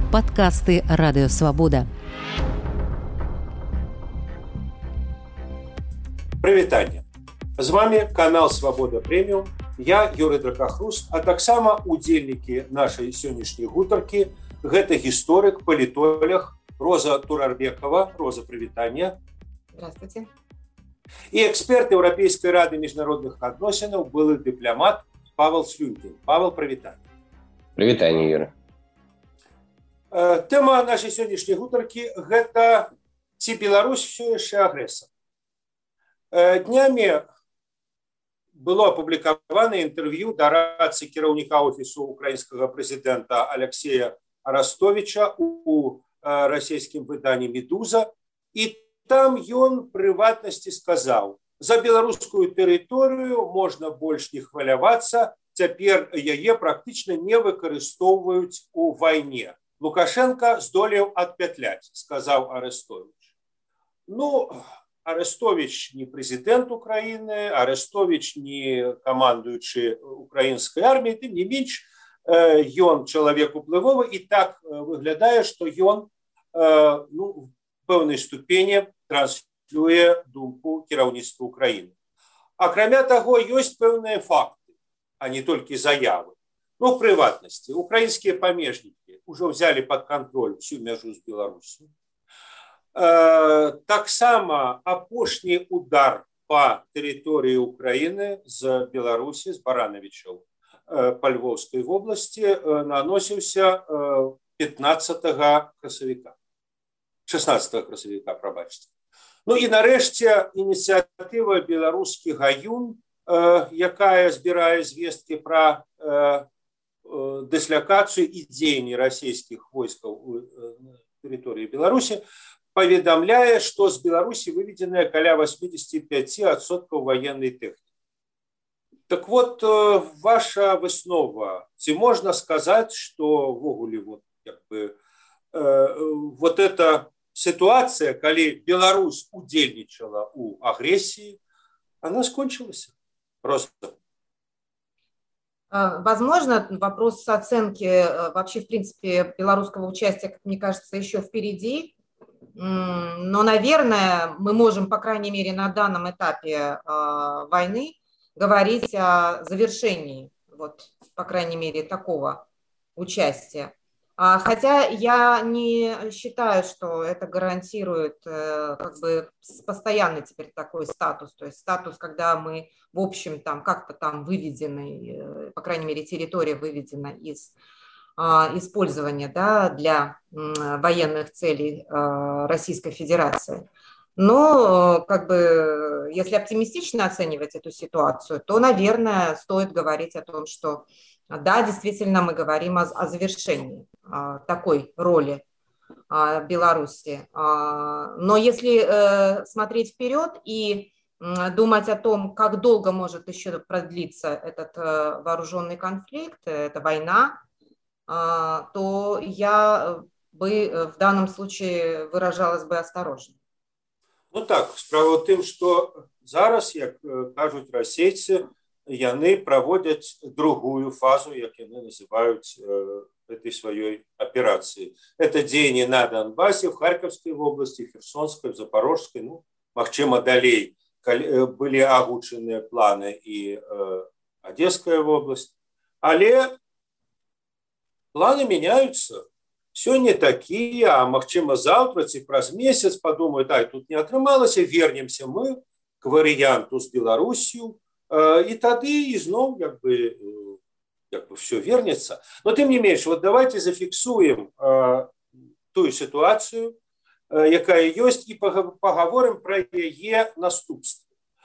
Падкасты Радыёвабода. Прывітанне. З вами канал Свабода Прэміум. Я Юрый Дракахрус, а таксама удзельнікі нашай сённяшняй гутаркі. Гэта гісторык, палітолог Роза Турарбекова. Роза, прывітанне. Здравствуйте. І эксперт Еўрапейскай рады міжнародных адносінаў, былы дыпламат Павел Слюнькін. Павел, прывітанне. Прывітанне, Юра. Тэма нашай сённяшняй гутаркі гэта ці Беларусь ўсё яшчэ агрэсар. Днямі было апублікавана інтэрв'ю дарацы кіраўніка офісу украінскага прэзідэнта Алексея Арастовича у расійскім выданні «Медуза». І там ён прыватнасці сказаў: за беларускую тэрыторыю можна больш не хвалявацца, цяпер яе практычна не выкарыстоўваюць у вайне. Лукашенко здолеў адпятляць, сказаў Арестович. Арестович не прэзідэнт Украіны, Арестович не камандуючы украінскай арміяй, тым не менш, ён чалавек уплывовы, і так выглядае, што ён в пэўнай ступені транслюе думку кіраўніцтва Украіны. Акрамя таго, ёсць пэўныя факты, а не толькі заявы. Прыватнасці. Украінскія памежнікі ўжо взялі пад кантроль всю мяжу з Беларусю. Таксама апошні удар па тэрыторыі Украіны з Беларусі, з Баранавічаў па Львоўскай вобласці наносіўся 16 красавіка, прабачце. І нарэшце ініцыятыва беларускі гаюн, якая збірае звесткі пра дыслякацыю і дзеянні расійскіх войскаў на тэрыторыі Беларусі, паведамляе, што з Беларусі выведзеная каля 85% ваеннай тэхнікі. Так вот, ваша выснова, ці можна сказаць, што ввогуле эта сітуацыя, калі Беларусь удзельнічала ў агрэсіі, она скончилась просто? Возможно, вопрос оценки вообще, в принципе, белорусского участия, как мне кажется, еще впереди. Но, наверное, мы можем, по крайней мере, на данном этапе войны говорить о завершении, по крайней мере, такого участия. Хотя я не считаю, что это гарантирует постоянный теперь такой статус, то есть статус, когда мы, в общем, как-то там выведены, по крайней мере, территория выведена из использования, для военных целей Российской Федерации. Но, если оптимистично оценивать эту ситуацию, то, наверное, стоит говорить о том, что да, действительно, мы говорим о завершении такой роли Беларуси. Но если смотреть вперед и думать о том, как долго может еще продлиться этот вооруженный конфликт, эта война, то я бы в данном случае выражалась бы осторожно. Справа ў тым, што зараз, як кажуць расейцы, яны праводзяць другую фазу, як яны называюць этой сваёй аперацыі. Это дзеянні на Донбассе, в Харьковской области, Херсонской, Запорожской, магчыма, далей былі агучаныя планы і Одесская область. Але планы меняются. Сёння такія, а магчыма, заўтра ці праз месяц падумаюць: тут не атрымалася, вернемся мы к варыянту з Беларусью, і тады ізноў все вернется. Но тым не менш, давайте зафіксуем тую сітуацыю, якая ёсць, і пагаворым пра яе наступствы.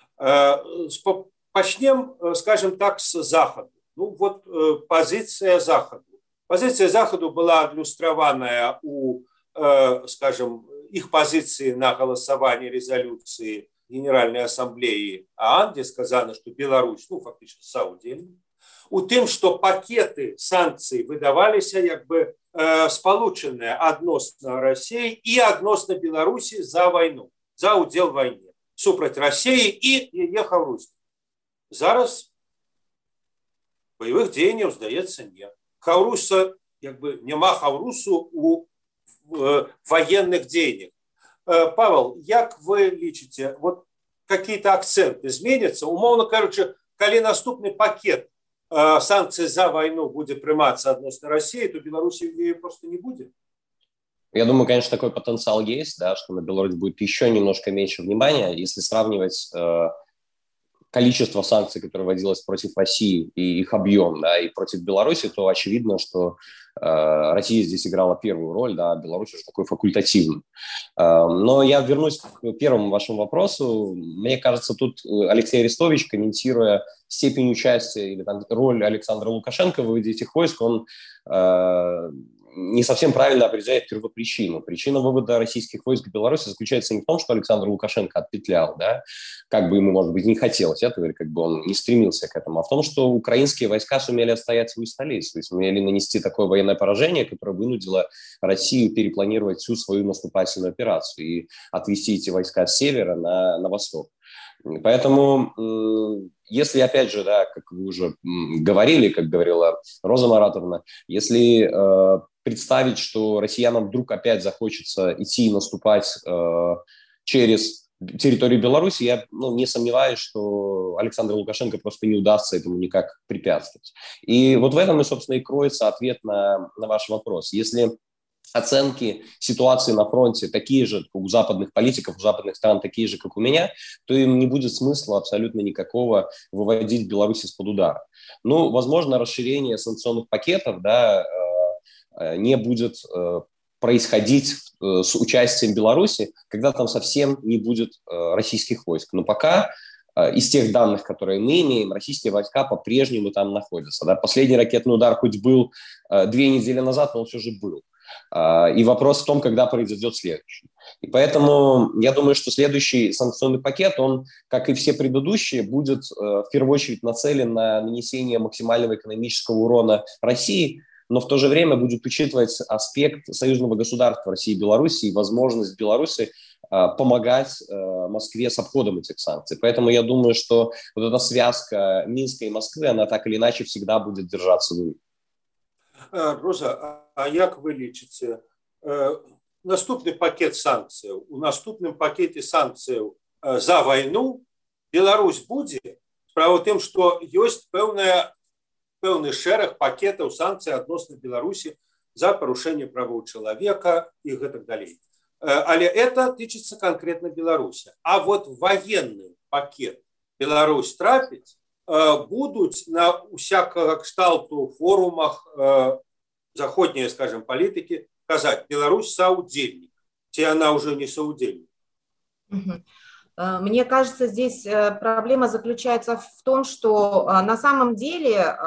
Пачнем, скажем так, з Захаду. Пазіцыя Захаду. Пазіцыя Захаду была адлюстраваная у, скажем, іх пазіцыі на галасаванні рэзалюцыі Генеральной Ассамблеи ООН, где сказано, что Беларусь, фактически саудзельна, у тым, что пакеты санкций выдаваліся спалучаныя адносна России и адносна Беларуси за войну, за удзел в войне, супраць России и яе хаўруські. Зараз боевых дзеянняў, здаецца, нет. Хаўруса якби няма хаўрусу у военных дзеяннях. Павел, як вы лічыце, вот какие-то акценты зменятся? Умоўна кажучы, калі наступны пакет санкций за войну будет прымацца адносна России, то Беларуси ее просто не будет? Я думаю, конечно, такой потенциал есть, да, что на Беларусь будет еще немножко меньше внимания. Если сравнивать количество санкций, которое вводилось против России, и их объем, да, и против Беларуси, то очевидно, что Россия здесь играла первую роль, да, а Беларусь уже такой факультативный. Но я вернусь к первому вашему вопросу. Мне кажется, тут Алексей Арестович, комментируя степень участия или там, роль Александра Лукашенко в выводе этих войск, он не совсем правильно определяет первопричину. Причина вывода российских войск в Беларуси заключается не в том, что Александр Лукашенко отпетлял, да, как бы ему, может быть, не хотелось этого, или как бы он не стремился к этому, а в том, что украинские войска сумели отстоять свою столицу и сумели нанести такое военное поражение, которое вынудило Россию перепланировать всю свою наступательную операцию и отвести эти войска с севера на восток. Поэтому, если, опять же, да, как вы уже говорили, как говорила Роза Маратовна, если представить, что россиянам вдруг опять захочется идти и наступать через территорию Беларуси, я не сомневаюсь, что Александру Лукашенко просто не удастся этому никак препятствовать. И вот в этом, собственно, и кроется ответ на ваш вопрос. Если оценки ситуации на фронте такие же у западных политиков, у западных стран такие же, как у меня, то им не будет смысла абсолютно никакого выводить Беларусь из-под удара. Ну, возможно, расширение санкционных пакетов, да, не будет происходить с участием Беларуси, когда там совсем не будет российских войск. Но пока из тех данных, которые мы имеем, российские войска по-прежнему там находятся. Да. Последний ракетный удар хоть был 2 недели назад, но он все же был. И вопрос в том, когда произойдет следующий. И поэтому я думаю, что следующий санкционный пакет, он, как и все предыдущие, будет в первую очередь нацелен на нанесение максимального экономического урона России, но в то же время будет учитывать аспект союзного государства России и Беларуси и возможность Беларуси помогать Москве с обходом этих санкций. Поэтому я думаю, что вот эта связка Минска и Москвы, она так или иначе всегда будет держаться в уме. Роза, а як ви лічыце, наступны пакет санкцыяў, у наступным пакете санкцыяў за войну Беларусь будзе? Справа ў тым, што ёсць пэўны шэраг пакетаў санкцый адносна Беларусі за парушэнне правоў чалавека і гэтак далей. Але это тычыцца конкретно Беларуси. А вот военный пакет Беларусь трапіць будуць на усякага кшталту форумах заходняй, скажем, политики казаць, Беларусь соудельник, ці она уже не соудельник. Мне кажется, здесь проблема заключается в том, что на самом деле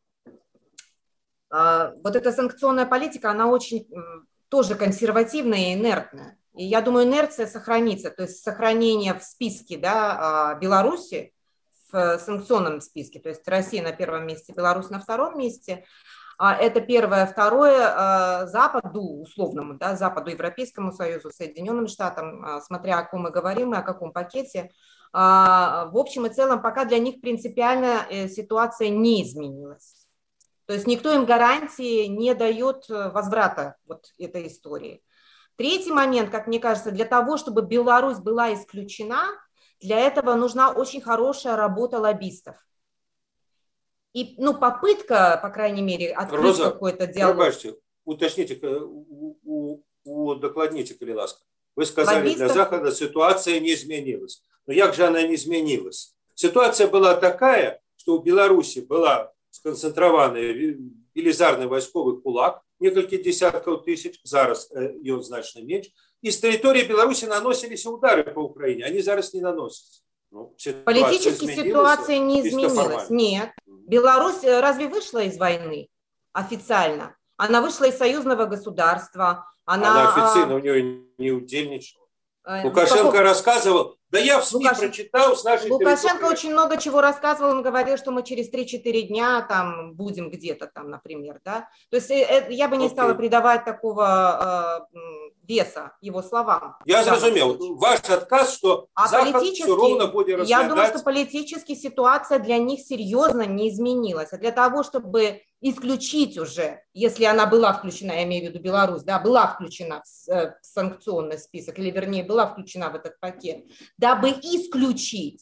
вот эта санкционная политика, она очень тоже консервативная и инертная. И я думаю, инерция сохранится, то есть сохранение в списке, да, Беларуси, в санкционном списке, то есть Россия на первом месте, Беларусь на втором месте. Это первое. Второе, Западу, условному, да, Западу, Европейскому Союзу, Соединенным Штатам, смотря о ком мы говорим и о каком пакете, в общем и целом пока для них принципиально ситуация не изменилась. То есть никто им гарантии не дает возврата вот этой истории. Третий момент, как мне кажется, для того, чтобы Беларусь была исключена, для этого нужна очень хорошая работа лоббистов. И, попытка, по крайней мере, открыть какой-то диалог. Пробачьте, уточните, удокладните, коли ласка. Вы сказали, лоббистов... для Захода ситуация не изменилась. Но как же она не изменилась? Ситуация была такая, что у Беларуси была сконцэнтраваны велізарны вайсковы кулак, некалькі десяткаў тысяч, зараз ён значна менш, и с территории Беларуси наносились удары по Украине, они зараз не наносятся. Политически ситуация не изменилась. Нет. Беларусь разве вышла из войны официально? Она вышла из союзного государства. Она официально у нее не удельничала. Лукашенко рассказывал, да я в СМИ прочитал с нашей Лукашенко очень много чего рассказывал, он говорил, что мы через 3-4 дня там будем где-то там, например, да. То есть я бы не стала придавать такого веса его словам. Я зрозумел. Ваш отказ, что Запад все ровно будет разглядать... Я думаю, что политически ситуация для них серьезно не изменилась. А для того, чтобы исключить уже, если она была включена, я имею в виду Беларусь, да, была включена в санкционный список, или вернее была включена в этот пакет, дабы исключить,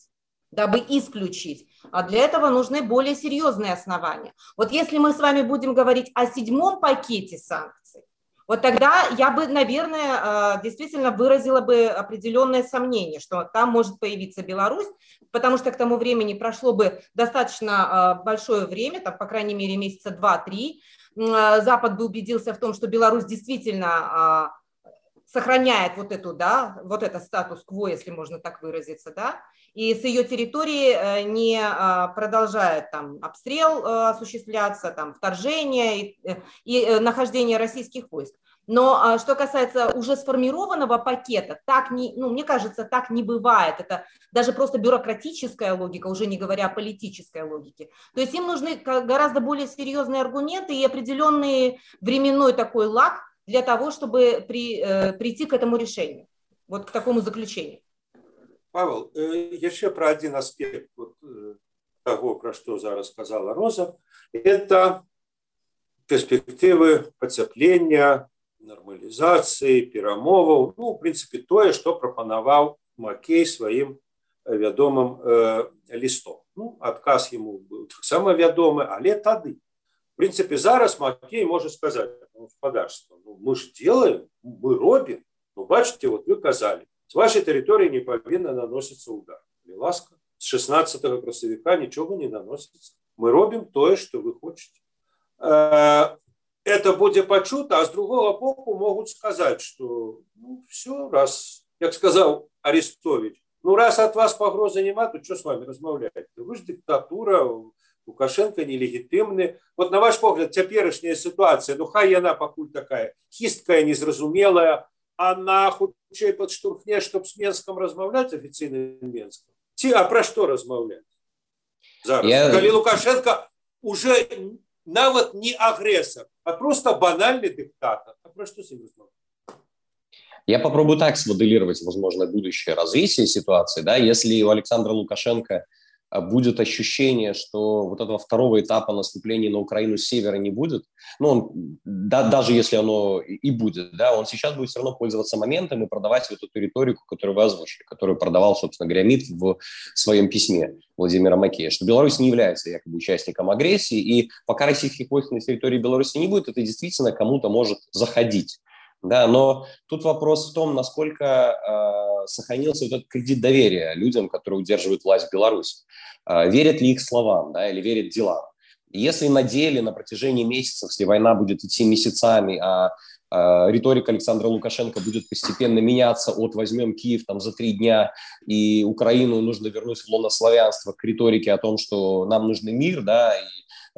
а для этого нужны более серьезные основания. Вот если мы с вами будем говорить о 7-м пакете санкций, вот тогда я бы, наверное, действительно выразила бы определенное сомнение, что там может появиться Беларусь, потому что к тому времени прошло бы достаточно большое время, там, по крайней мере, месяца 2-3. Запад бы убедился в том, что Беларусь действительно сохраняет вот это статус-кво, если можно так выразиться, да, и с ее территории не продолжает там обстрел осуществляться, там вторжение и нахождение российских войск. Но что касается уже сформированного пакета, мне кажется, так не бывает. Это даже просто бюрократическая логика, уже не говоря о политической логике. То есть им нужны гораздо более серьезные аргументы и определенный временной такой лаг для того, чтобы прийти к этому решению, вот к такому заключению. Павел, еще про один аспект того, про что зараз сказала Роза, это перспективы пацяплення, нормалізацыі, перамоваў, в принципе, тое, што прапанаваў Макей сваім вядомым лістом. Адказ яму быў таксама вядомы, але тады. В принципе, зараз Макей может сказать господарству, мы же делаем, мы робим, бачите, вот вы казали, с вашей территории не повинно наноситься удар. Или ласка, с 16 красавіка ничего не наносится. Мы робим то, что вы хотите. Это будет почуто, а с другого боку могут сказать, что все, раз, как сказал Арестович, раз от вас погрозы нема, то что с вами размовлять? Вы же диктатура, Лукашенко нелегитимны. Вот на ваш погляд, цяперашняя ситуация, хай яна пакуль такая хисткая, незразумелая, она хутчэй подштурхне, чтобы с Менском размовлять, официальным Менском. А про что размовлять? Зараз. Коли Лукашенко уже нават не агрессор, а просто банальный диктатор. А про что с ним размовлять? Я попробую так смоделировать, возможно, будущее развитие ситуации. Да? Если у Александра Лукашенко будет ощущение, что вот этого второго этапа наступления на Украину с севера не будет, даже если оно и будет, да, он сейчас будет все равно пользоваться моментом и продавать вот эту риторику, которую вы озвучили, которую продавал, собственно говоря, МИД в своем письме Владимира Макея, что Беларусь не является якобы участником агрессии, и пока российских войск на территории Беларуси не будет, это действительно кому-то может заходить. Да, но тут вопрос в том, насколько сохранился вот этот кредит доверия людям, которые удерживают власть в Беларуси. Верят ли их словам, да, или верят делам? Если на деле на протяжении месяцев, если война будет идти месяцами, а риторика Александра Лукашенко будет постепенно меняться от «возьмем Киев там за 3 дня, и Украину нужно вернуть в лоно славянства» к риторике о том, что нам нужен мир, да, и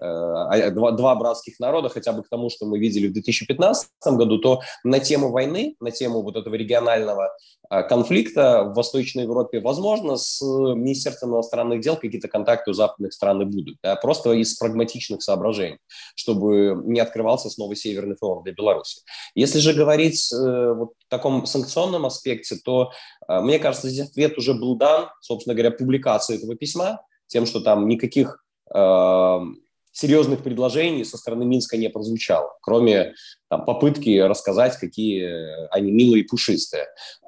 два братских народа, хотя бы к тому, что мы видели в 2015 году, то на тему войны, на тему вот этого регионального конфликта в Восточной Европе, возможно, с Министерством иностранных дел какие-то контакты у западных стран и будут, да, просто из прагматичных соображений, чтобы не открывался снова Северный фронт для Беларуси. Если же говорить вот в таком санкционном аспекте, то, мне кажется, здесь ответ уже был дан, собственно говоря, публикацией этого письма, тем, что там никаких серьезных предложений со стороны Минска не прозвучало, кроме попытки рассказать, какие они милые и пушистые.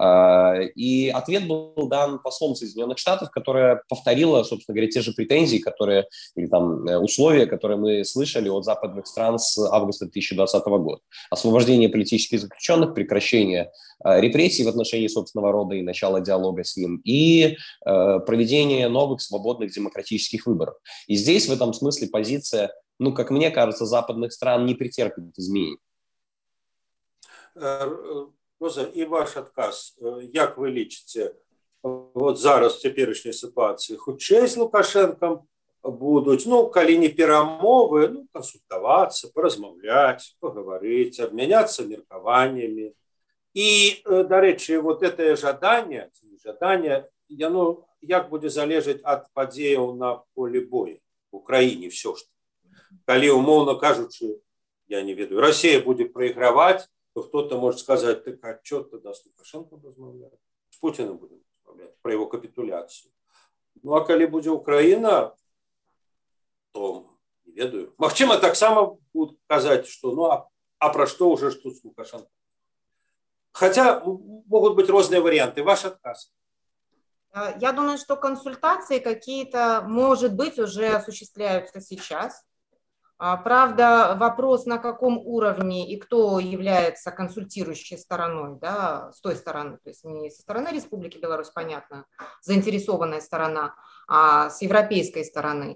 И ответ был дан послом Соединенных Штатов, которая повторила, собственно говоря, те же претензии, которые, или условия, которые мы слышали от западных стран с августа 2020 года. Освобождение политических заключенных, прекращение репрессий в отношении собственного рода и начало диалога с ним, и проведение новых свободных демократических выборов. И здесь в этом смысле позиция, как мне кажется, западных стран не претерпит изменений. Роза, і ваш адказ, як ви лічите, от зараз в цяперашняй ситуації хутчэй з Лукашенком будуть, калі не перамовы, консультавацца, паразмаўляць, паговорить, обменяться меркаваннями. И, до речи, вот это жаданне, яно як будзе залежаць ад падзеяў на поле боя в Украине все ж. Калі, умоўно кажучы, я не ведаю, Россия будет проигрывать, то кто-то может сказать, так а что тогда с Лукашенко размовляют? С Путиным будем размовлять про его капитуляцию. Ну, а коли будет Украина, то не ведаю. Магчыма таксама будут казать, что ну, а про что уже тут с Лукашенко? Хотя могут быть разные варианты. Ваш отказ? Я думаю, что консультации какие-то, может быть, уже осуществляются сейчас. Правда, вопрос, на каком уровне и кто является консультирующей стороной, да, с той стороны, то есть не со стороны Республики Беларусь, понятно, заинтересованная сторона, а с европейской стороны.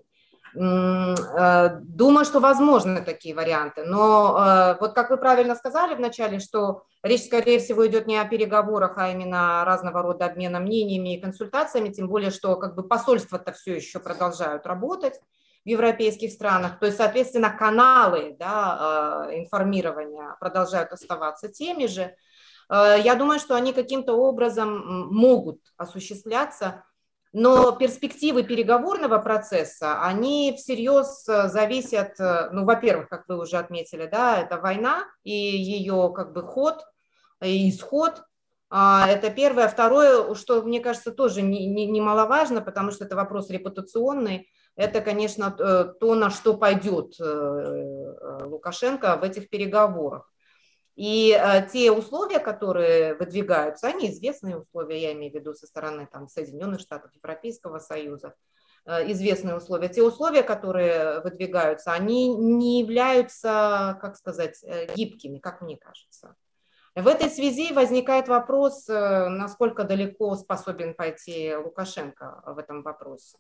Думаю, что возможны такие варианты, но вот как вы правильно сказали вначале, что речь, скорее всего, идет не о переговорах, а именно о разного рода обмена мнениями и консультациями, тем более, что как бы посольства-то все еще продолжают работать в европейских странах, то есть, соответственно, каналы, да, информирования продолжают оставаться теми же. Я думаю, что они каким-то образом могут осуществляться, но перспективы переговорного процесса, они всерьез зависят, ну, во-первых, как вы уже отметили, да, это война и ее как бы ход, и исход. Это первое. Второе, что, мне кажется, тоже немаловажно, потому что это вопрос репутационный, это, конечно, то, на что пойдет Лукашенко в этих переговорах. И те условия, которые выдвигаются, они известные условия, я имею в виду со стороны там, Соединенных Штатов, Европейского Союза, известные условия. Те условия, которые выдвигаются, они не являются, как сказать, гибкими, как мне кажется. В этой связи возникает вопрос, насколько далеко способен пойти Лукашенко в этом вопросе.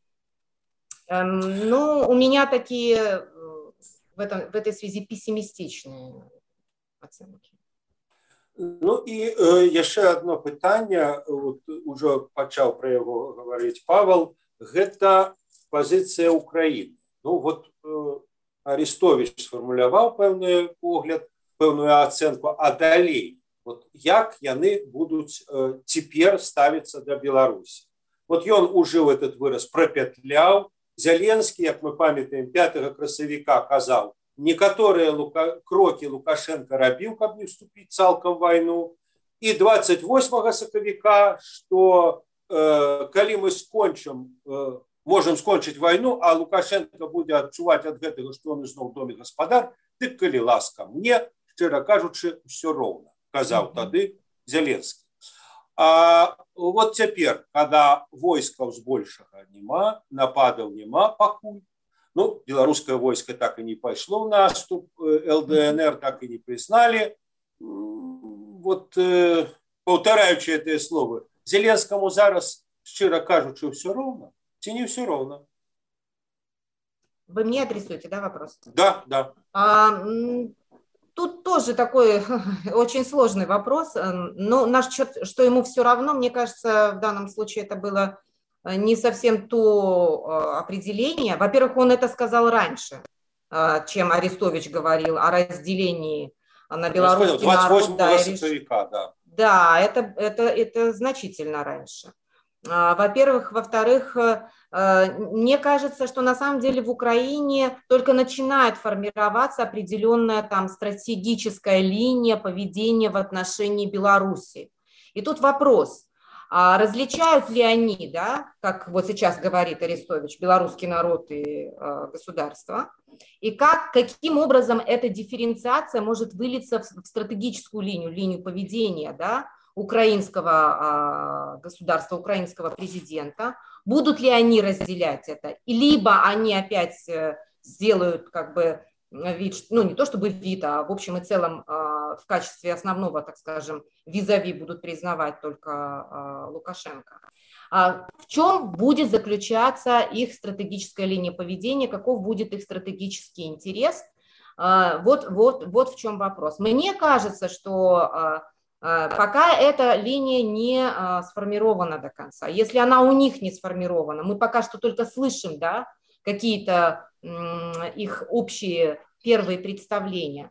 Ну, у меня такие в этой связи пессимистичные оценки. Ну і яшчэ одно пытанне, уже пачаў пра яго гаварыць Павел, гэта пазіцыя Украіны. Ну вот Арестович сфармуляваў пэўны погляд, пэўную ацэнку, а далей, вот як яны будуць цяпер ставіцца да Беларусі. Вот ён ужыў этот выраз, прапятляў. Зеленскі, як мы памятаем, 5 красавіка казаў, некаторыя крокі Лукашенко рабіў, каб не вступіць цалкам в вайну. І 28 сакавіка, што калі мы скончым, можам скончыць вайну, а Лукашенко будзе адчуваць ад гэтага, што ён ізноў доме гаспадар, дык калі ласка мне, шчыра кажучы, ўсё роўна, казаў тады Зеленскі. А вот цяпер, когда войскаў збольшага няма, нападаў няма пакуль, ну, беларускае войска так і не пайшло в наступ, ЛДНР так і не признали. Вот, паўтараючы гэтыя словы, Зеленскаму зараз, шчыра кажучы, ўсё роўна, ці не ўсё роўна? Вы мне адресуете, да, вопрос? Да, да. Тут тоже такой очень сложный вопрос, но насчет, что ему все равно, мне кажется, в данном случае это было не совсем то определение. Во-первых, он это сказал раньше, чем Арестович говорил о разделении на белорусский народ. 28 сентября, да. Да, это значительно раньше. Во-первых. Во-вторых, мне кажется, что на самом деле в Украине только начинает формироваться определенная там стратегическая линия поведения в отношении Беларуси. И тут вопрос, различают ли они, да, как вот сейчас говорит Арестович, белорусский народ и государство, и каким образом эта дифференциация может вылиться в стратегическую линию поведения, да, украинского государства, украинского президента. Будут ли они разделять это? Либо они опять сделают как бы вид, ну не то чтобы вид, а в общем и целом в качестве основного, так скажем, визави будут признавать только Лукашенко. В чем будет заключаться их стратегическая линия поведения, каков будет их стратегический интерес? Вот в чем вопрос. Мне кажется, что пока эта линия не сформирована до конца. Если она у них не сформирована, мы пока что только слышим, да, какие-то их общие первые представления.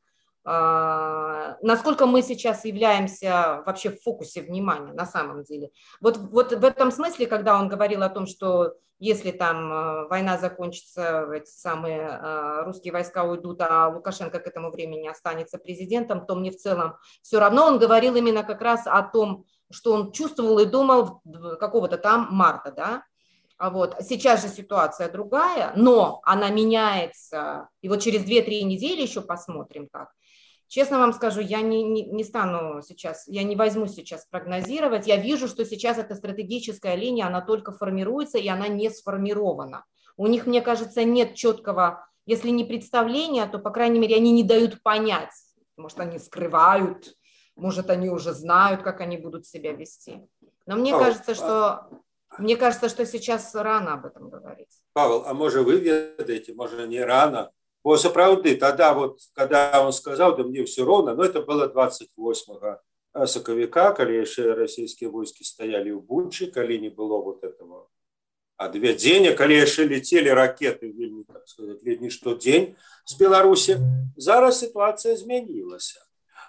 насколько мы сейчас являемся вообще в фокусе внимания на самом деле. Вот в этом смысле, когда он говорил о том, что если там война закончится, эти самые русские войска уйдут, а Лукашенко к этому времени останется президентом, то мне в целом все равно. Он говорил именно как раз о том, что он чувствовал и думал какого-то там марта, да. Вот. Сейчас же ситуация другая, но она меняется. И вот через 2-3 недели еще посмотрим как. Честно вам скажу, я не стану сейчас, я не возьму сейчас прогнозировать. Я вижу, что сейчас эта стратегическая линия, она только формируется, и она не сформирована. У них, мне кажется, нет четкого, если не представления, то, по крайней мере, они не дают понять. Может, они скрывают, может, они уже знают, как они будут себя вести. Но мне кажется, что сейчас рано об этом говорить. Павел, а может, вы ведаете, может, не рано? Бо сапраўды, тогда вот, когда он сказал, да мне все ровно, но это было 28 сакавіка, калі яшчэ расійскія войскі стаялі ў Бучы, калі не было вот этого адвядзення, калі яшчэ летели ракеты, вельмі, так сказать, ледні штодзень з Беларусі. Зараз ситуация змянілася.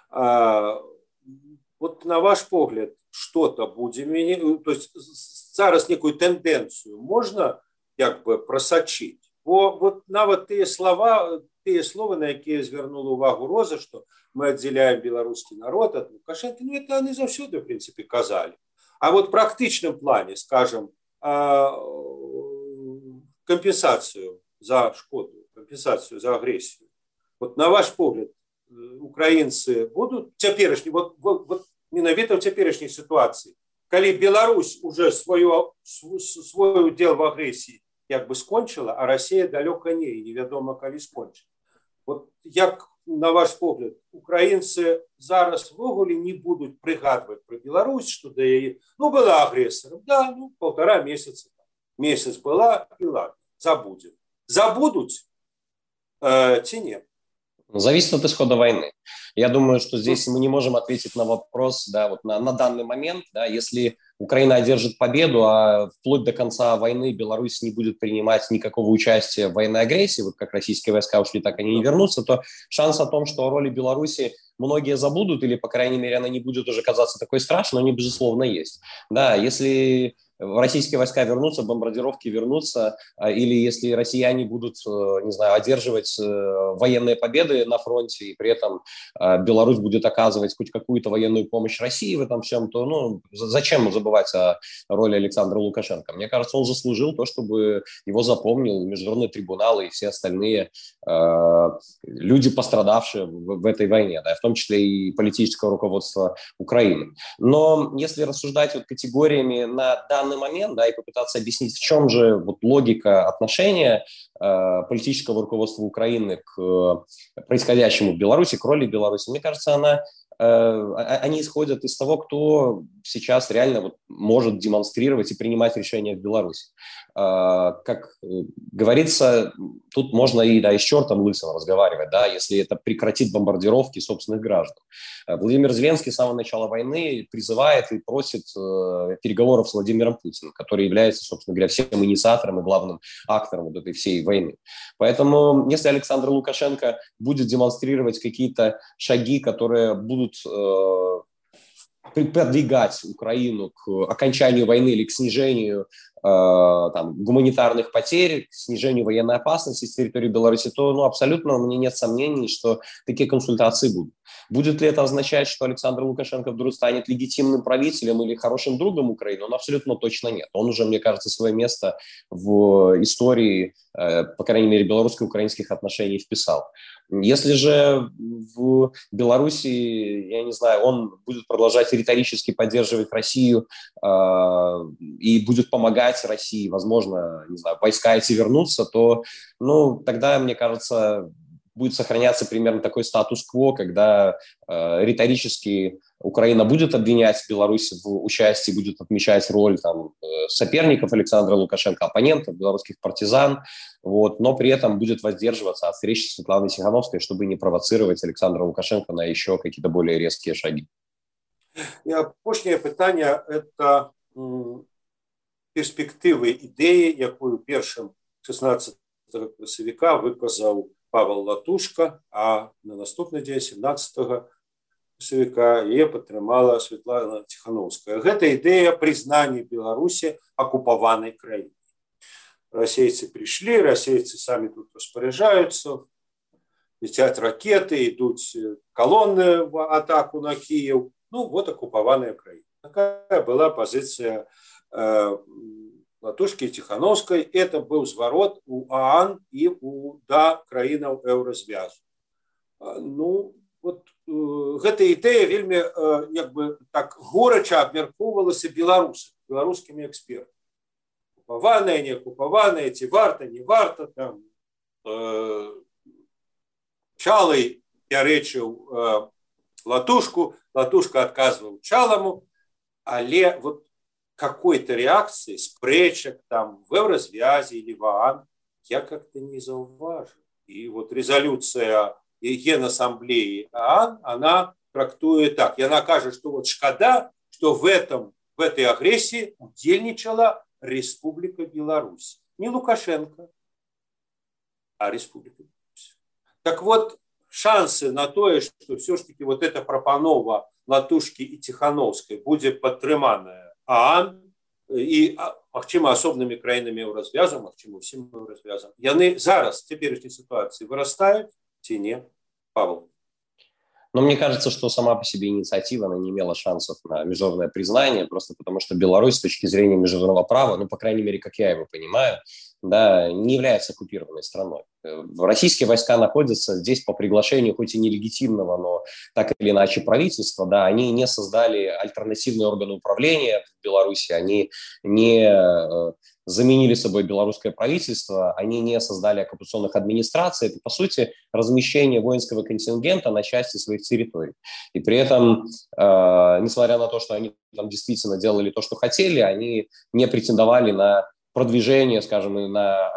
Вот на ваш погляд, что-то будзе менять, то есть зараз некую тенденцию можно как бы просачить? Бо вот нават тыя словы, на якія звярнула увагу Роза, што мы аддзяляем беларускі народ ад Лукашэнкі, ну это яны заўсёды, в принципе, казалі. А вот в практычным плане, скажем, компенсацию за шкоду, компенсацию за агрессию. Вот на ваш погляд, украінцы будут цяперашні, вот менавіта ў цяперашняй сітуацыі, калі Беларусь уже свой удел в агрессии як бы скончила, а Россия далеко не, и невядома, калі скончит. Вот як, на ваш погляд, украинцы зараз ввогуле не будут пригадывать про Беларусь, что да яе, ну, была агрессором, да, ну, 1,5 месяца. Месяц была, и ладно, забудем. Забудут, ці нет? Зависит от исхода войны. Я думаю, что здесь мы не можем ответить на вопрос, да, вот на данный момент, да, если Украина одержит победу, а вплоть до конца войны Беларусь не будет принимать никакого участия в военной агрессии, вот как российские войска ушли, так они не вернутся, то шанс о том, что о роли Беларуси многие забудут, или, по крайней мере, она не будет уже казаться такой страшной, они, безусловно, есть. Да, если российские войска вернутся, бомбардировки вернутся, или если россияне будут, не знаю, одерживать военные победы на фронте, и при этом Беларусь будет оказывать хоть какую-то военную помощь России в этом всем, то, ну, зачем забывать о роли Александра Лукашенко? Мне кажется, он заслужил то, чтобы его запомнил Международный трибунал и все остальные люди, пострадавшие в этой войне, да, в том числе и политическое руководство Украины. Но если рассуждать вот категориями на данный момент, да, и попытаться объяснить, в чем же вот логика отношения политического руководства Украины к происходящему в Беларуси, к роли Беларуси, мне кажется, они исходят из того, кто сейчас реально вот может демонстрировать и принимать решения в Беларуси. Как говорится, тут можно и с чертом лысым разговаривать, да, если это прекратит бомбардировки собственных граждан. Владимир Зеленский с самого начала войны призывает и просит переговоров с Владимиром Путиным, который является, собственно говоря, всем инициатором и главным актором вот этой всей войны. Поэтому если Александр Лукашенко будет демонстрировать какие-то шаги, которые будут продвигать Украину к окончанию войны или к снижению гуманитарных потерь, к снижению военной опасности с территории Беларуси, то абсолютно у меня нет сомнений, что такие консультации будут. Будет ли это означать, что Александр Лукашенко вдруг станет легитимным правителем или хорошим другом Украины? Он абсолютно точно нет. Он уже, мне кажется, свое место в истории, по крайней мере, белорусско-украинских отношений вписал. Если же в Беларуси, я не знаю, он будет продолжать риторически поддерживать Россию и будет помогать России, возможно, не знаю, войска эти вернутся, то, тогда, мне кажется, будет сохраняться примерно такой статус-кво, когда риторически Украина будет обвинять Беларусь в участии, будет отмечать роль соперников Александра Лукашенко, оппонентов, белорусских партизан, но при этом будет воздерживаться от встречи с Светланой Тихановской, чтобы не провоцировать Александра Лукашенко на еще какие-то более резкие шаги. И опошнее питание – это перспективы ідеї, яку першим 16 красавіка виказав Павел Латушка, а на наступны дзень 17 красавіка яе падтрымала Светлана Тихановская. Гэта ідэя прызнання Беларусі акупаванай краінай. Расейцы пришли, расейцы сами тут распоряжаются, летят ракеты, идут колонны в атаку на Киев. Ну, вот оккупованная Украина. Такая была позиция Латушки и Тихановской. Это был зворот у ААН и у краінаў Еўразвязу. Ну, вот эта идея вельмі так горача абмяркоўвалася беларускімі экспертамі. Оккупованные, не оккупованные, ці варта, не варта, там Чалый пярэчыў Латушку, Латушка отказывал Чаламу, але вот какой-то реакции, спрэчак там в Еўразвязе или в ААН я как-то не заўважыў. И вот резолюция Генассамблеи ААН, она трактует так. И она кажет, что вот шкада, что в этой агрессии удзельнічала Республика Беларусь. Не Лукашенко, а Республика Беларусь. Так вот, шансы на то, что все-таки вот эта пропанова Латушки и Тихановской будет падтрыманая ААН и, магчыма, асобнымі краінамі Еўразвязу, магчыма, усім Еўразвязам, яны зараз в цяперашняй ситуации вырастают, ці не? Павел. Но мне кажется, что сама по себе инициатива, она не имела шансов на международное признание, просто потому что Беларусь с точки зрения международного права, ну, по крайней мере, как я его понимаю, да, не является оккупированной страной. Российские войска находятся здесь по приглашению, хоть и нелегитимного, но так или иначе правительства, да, они не создали альтернативные органы управления в Беларуси, они не заменили собой белорусское правительство, они не создали оккупационных администраций. Это, по сути, размещение воинского контингента на части своих территорий. И при этом, несмотря на то, что они там действительно делали то, что хотели, они не претендовали на продвижение, скажем, и на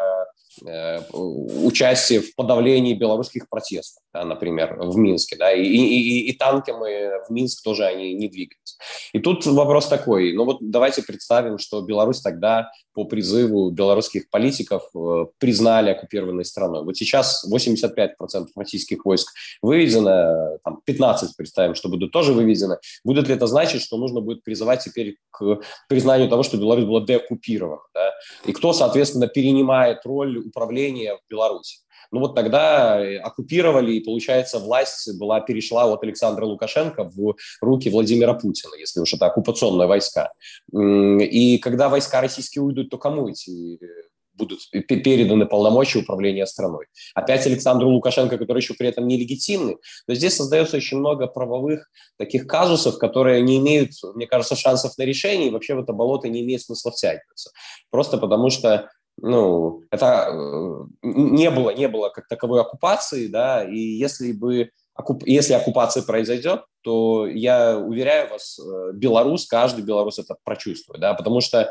участие в подавлении белорусских протестов, да, например, в Минске, да, и танками в Минск тоже они не двигались. И тут вопрос такой, ну вот давайте представим, что Беларусь тогда по призыву белорусских политиков признали оккупированной страной. Вот сейчас 85% российских войск выведено, там 15, представим, что будут тоже выведены. Будет ли это значить, что нужно будет призывать теперь к признанию того, что Беларусь была деоккупирована, да? И кто, соответственно, перенимает роль управления в Беларуси? Ну вот тогда оккупировали, и, получается, власть перешла от Александра Лукашенко в руки Владимира Путина, если уж это оккупационные войска. И когда войска российские уйдут, то кому эти будут переданы полномочия управления страной? Опять Александру Лукашенко, который еще при этом нелегитимный. То здесь создается очень много правовых таких казусов, которые не имеют, мне кажется, шансов на решение, и вообще в это болото не имеет смысла втягиваться. Просто потому что это не было как таковой оккупации, да, и если оккупация произойдет, то я уверяю вас, каждый белорус это прочувствует, да, потому что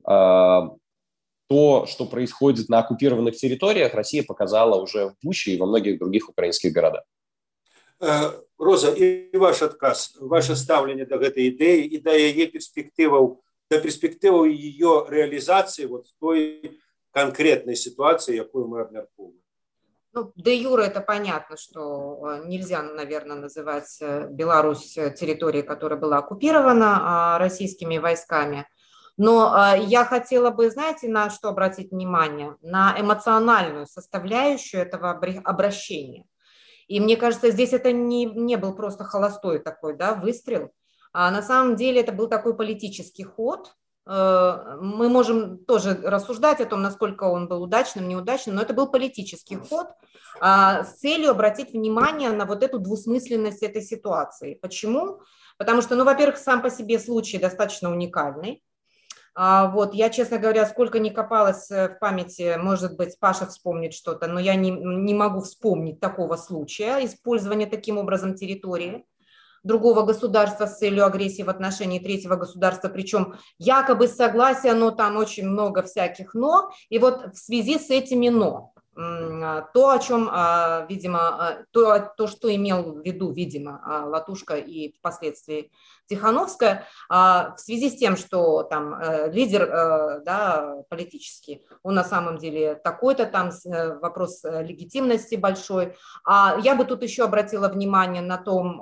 то, что происходит на оккупированных территориях, Россия показала уже в Буче и во многих других украинских городах. Роза, и ваш отказ, ваше ставление до этой идеи и до ее перспективы ее реализации вот в той конкретной ситуации, якую мы обмерковываем. Ну, де юре это понятно, что нельзя, наверное, называть Беларусь территорией, которая была оккупирована российскими войсками. Но я хотела бы, знаете, на что обратить внимание? На эмоциональную составляющую этого обращения. И мне кажется, здесь это не был просто холостой такой, да, выстрел. А на самом деле это был такой политический ход. Мы можем тоже рассуждать о том, насколько он был удачным, неудачным, но это был политический ход с целью обратить внимание на вот эту двусмысленность этой ситуации. Почему? Потому что, во-первых, сам по себе случай достаточно уникальный. Вот, я, честно говоря, сколько ни копалась в памяти, может быть, Паша вспомнит что-то, но я не могу вспомнить такого случая использования таким образом территории другого государства с целью агрессии в отношении третьего государства, причем якобы с согласия, но там очень много всяких «но», и вот в связи с этими «но» то, о чем, видимо, то, что имел в виду, видимо, Латушко и впоследствии Тихановская, в связи с тем, что там лидер, да, политический, он на самом деле такой-то, там вопрос легитимности большой. Я бы тут еще обратила внимание на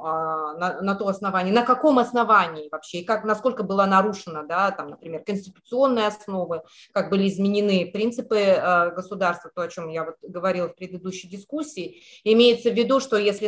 то основание, на каком основании вообще, и насколько была нарушена, да, там, например, конституционные основы, как были изменены принципы государства, то, о чем я вот говорила в предыдущей дискуссии. Имеется в виду, что если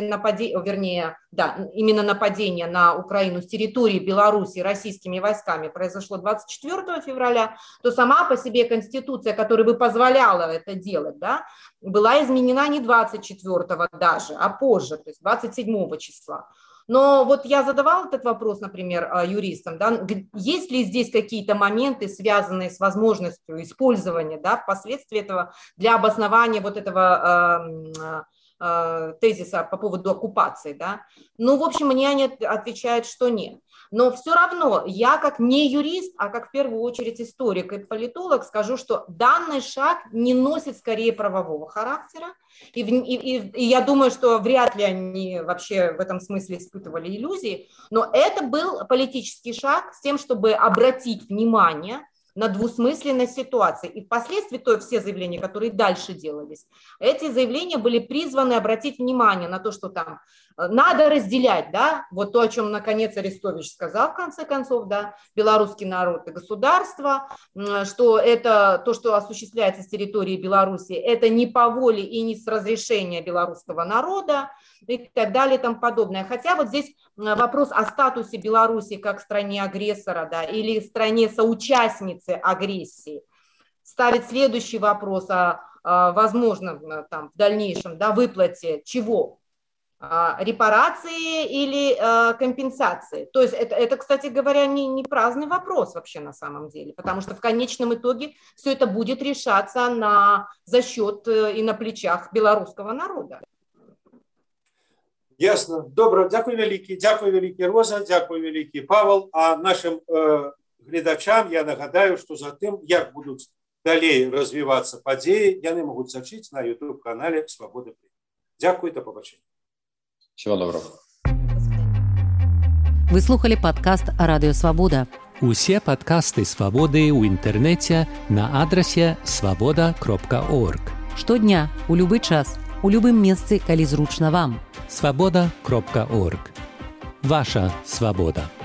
именно нападение на Украину с территории Беларуси российскими войсками произошло 24 февраля, то сама по себе Конституция, которая бы позволяла это делать, да, была изменена не 24-го даже, а позже, то есть 27 числа. Но вот я задавала этот вопрос, например, юристам, да, есть ли здесь какие-то моменты, связанные с возможностью использования, да, впоследствии этого для обоснования вот этого тезиса по поводу оккупации, да. Ну, в общем, мне они отвечают, что нет. Но все равно я как не юрист, а как в первую очередь историк и политолог скажу, что данный шаг не носит скорее правового характера. И я думаю, что вряд ли они вообще в этом смысле испытывали иллюзии, но это был политический шаг с тем, чтобы обратить внимание на двусмысленность ситуации. И впоследствии все заявления, которые дальше делались, эти заявления были призваны обратить внимание на то, что там надо разделять, да, вот то, о чем наконец Арестович сказал в конце концов, да, белорусский народ и государство, что это то, что осуществляется с территории Беларуси, это не по воле и не с разрешения белорусского народа и так далее и тому подобное. Хотя вот здесь вопрос о статусе Беларуси как стране-агрессора, да, или стране соучастницы агрессии ставит следующий вопрос о возможном там в дальнейшем, да, выплате чего? Репарации или компенсации. То есть это, кстати говоря, не праздный вопрос вообще на самом деле, потому что в конечном итоге все это будет решаться за счет и на плечах белорусского народа. Ясно. Добре. Дякую велике, Роза, дякую велике, Павел. А нашим глядачам я нагадаю, что за тем, як будут далее развиваться подеи, яны могут сачить на YouTube-канале «Свобода». Дякую, до побачення. Всего доброго. Вы слухали падкаст Радыё Свабода. Усе падкасты Свабоды ў інтэрнэце на адрасе свабода.орг. Штодня, у любы час, у любым месцы, калі зручна вам. Свабода.орг. Ваша свабода.